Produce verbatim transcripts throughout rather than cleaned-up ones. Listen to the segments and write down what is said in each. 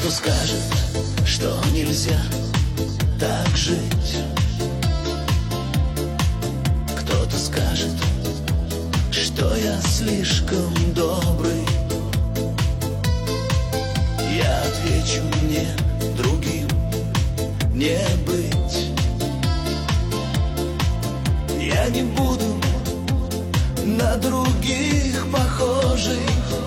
Кто-то скажет, что нельзя так жить. Кто-то скажет, что я слишком добрый. Я отвечу: мне другим не быть. Я не буду на других похожий.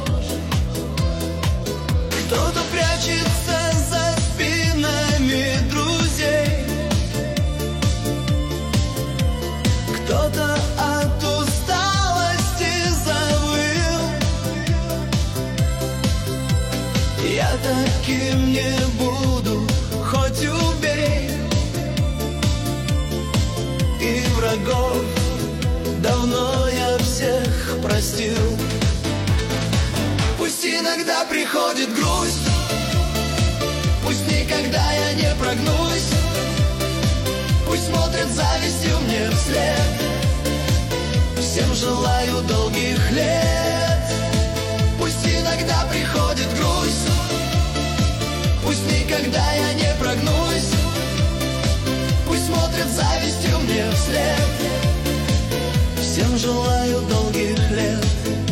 Кто-то прячется за спинами друзей, кто-то от усталости завыл. Я таким не буду, хоть убей. И врагов давно я всех простил. Пусть иногда приходит грусть, пусть никогда я не прогнусь, пусть смотрят завистью мне вслед. Всем желаю долгих лет. Пусть иногда приходит грусть, пусть никогда я не прогнусь, пусть смотрят завистью мне вслед. Всем желаю долгих лет.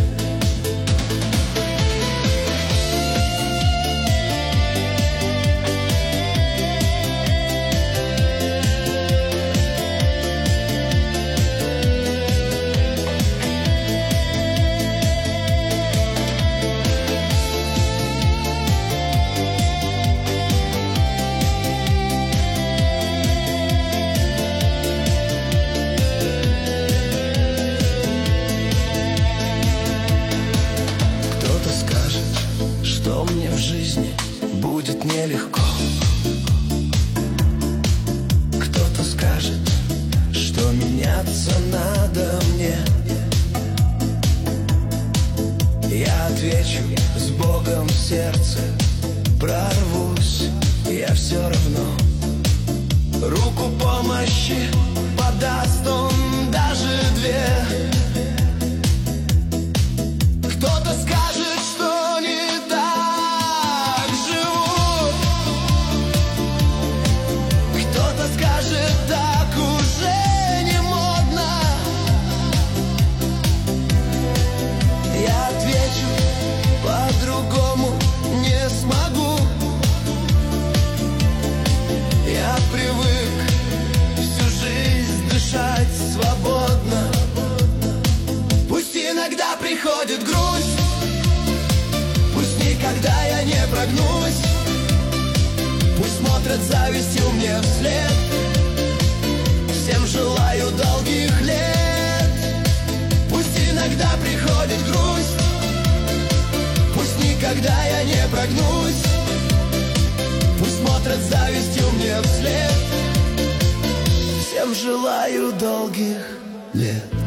Что мне в жизни будет нелегко. Кто-то скажет, что меняться надо мне. Я отвечу: с Богом в сердце прорвусь. Я все равно руку помощи подаст он даже две. Кто-то скажет, что не так живу, кто-то скажет, так уже не модно. Я отвечу: по-другому не смогу. Я привык всю жизнь дышать свободно. Пусть иногда приходит грусть, пусть никогда я не прогнусь, пусть смотрят завистью мне вслед. Всем желаю долгих лет. Пусть иногда приходит грусть, пусть никогда я не прогнусь, пусть смотрят завистью мне вслед. Всем желаю долгих лет.